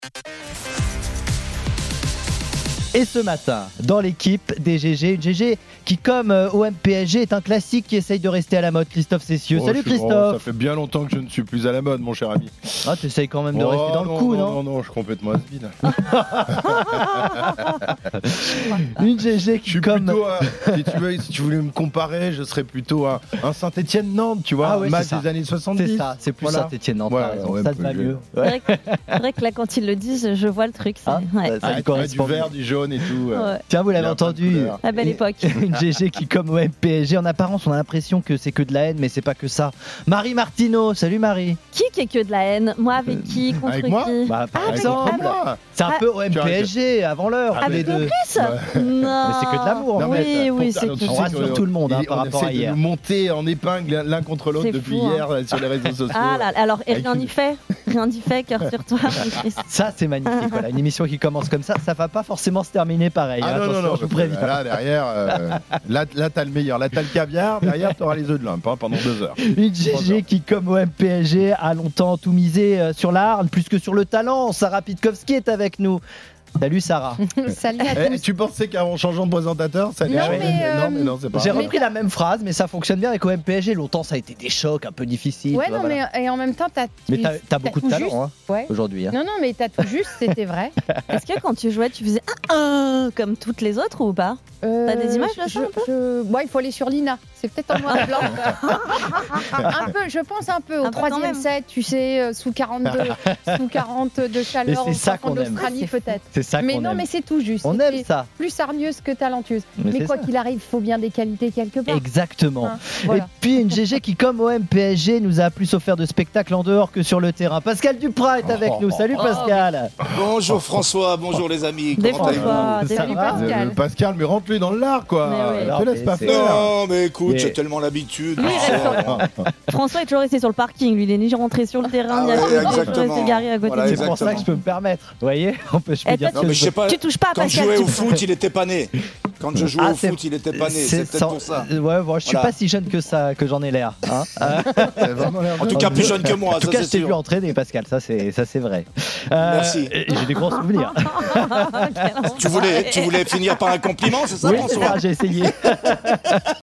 Et ce matin, dans l'équipe des GG, une GG qui, comme OM PSG, est un classique qui essaye de rester à la mode. Christophe Cessieux. Salut Christophe. Ça fait bien longtemps que je ne suis plus à la mode, mon cher ami. Ah, tu essayes quand même de rester dans le coup, non? Non, je suis complètement has-been. Une GG qui, comme. Plutôt, si tu voulais me comparer, je serais plutôt un Saint-Etienne-Nantes, tu vois, Ah ouais, match c'est des années 70. C'est ça, c'est plus Voilà. Saint-Etienne-Nantes. Ouais, ça te va mieux. Ouais. C'est vrai que là, quand ils le disent, je vois le truc. Ah, ouais. ça lui Du correspond. vert, du jaune et tout. Ouais. Tiens, vous l'avez Il y a entendu. plein de couleurs. La belle époque. Une GG qui, comme OM PSG, en apparence, on a l'impression que c'est que de la haine, mais c'est pas que ça. Marie Martineau. Salut Marie. Qui est que de la haine? Moi, avec qui? Contre Avec moi qui? Bah, par Ah, exemple, Moi. c'est un peu OM Tu arrêtes. PSG avant l'heure, tous les Avec deux. le plus? Non. Mais c'est que de l'amour, en Non, mais fait. Oui, c'est on tout. On rassure tout le monde par on rapport à essaie de hier. nous monter en épingle l'un contre l'autre C'est depuis fou, hein. hier sur les réseaux sociaux. Ah là, alors, et rien Avec n'y fait. Rien n'y fait, cœur sur toi. Ça, c'est magnifique. Voilà, une émission qui commence comme ça va pas forcément se terminer pareil. Ah hein, non, attention, je vous préviens. Là, derrière, là t'as le meilleur. Là, t'as le caviar. Derrière, t'auras les œufs de limpe pendant 2 heures. Une GG qui, comme OM PSG, a longtemps tout misé sur l'art, plus que sur le talent. Sarah Pitkowski est avec nous. Salut Sarah. Salut à tous. Tu pensais qu'en changeant de présentateur, ça allait Non, changer mais, Non, mais non, c'est pas J'ai vrai. repris la même phrase, mais ça fonctionne bien avec OM PSG. Longtemps, ça a été des chocs un peu difficiles. Ouais, tu vois, non, voilà. mais et en même temps, Mais t'as beaucoup de tout juste. talent hein, Ouais. aujourd'hui. Hein. Non, mais t'as tout juste, c'était vrai. Est-ce que quand tu jouais, tu faisais un comme toutes les autres ou pas? T'as des images de ça, un peu Ouais, il faut aller sur l'INA. C'est peut-être en noir et blanc. Un peu, je pense un peu. Au Un peu quand troisième même. set, tu sais, sous 42, sous 40 de chaleur, Mais c'est ça au fond de qu'on aime. l'Australie, peut-être. C'est ça Mais qu'on non, aime. mais c'est tout juste. On C'était aime ça. Plus hargneuse que talentueuse. Mais Mais c'est quoi ça. qu'il arrive, il faut bien des qualités quelque part. Exactement. Hein, voilà. Et puis une GG qui, comme OM PSG, nous a plus offert de spectacles en dehors que sur le terrain. Pascal Duprat est avec nous. Salut Pascal. Bonjour François, bonjour les amis. Des Comment allez-vous? François, des Ça Salut va Pascal. Pascal, mais rentre-lui dans l'art, quoi. Mais ouais. Te laisse Non, pas mais faire. Non, mais écoute, Mais- j'ai tellement l'habitude. Lui, tu sais. François est toujours resté sur le parking. Lui, il est ni rentré sur le terrain, Ah ni à ouais, côté, toujours exactement. resté garé à côté Voilà, du C'est pour ça que je peux me permettre. Vous voyez, je peux Eh, dire toi, Non, que mais je sais pas. Tu touches pas à Quand je Pascal. jouais tu au peux- foot, il était pas né. Quand je jouais Ah, au foot, il était pas né. C'est peut-être pour ça. Ouais, bon, je suis Voilà. pas si jeune que ça, que j'en ai l'air. Hein. C'est vraiment l'air En tout de- cas, plus jeune que moi, En tout ça cas, je c'est t'ai vu sûr. entraîner, Pascal. Ça, c'est vrai. Merci. J'ai des gros souvenirs. Quel Tu voulais finir par un compliment, c'est ça Oui, c'est François? ça, j'ai essayé.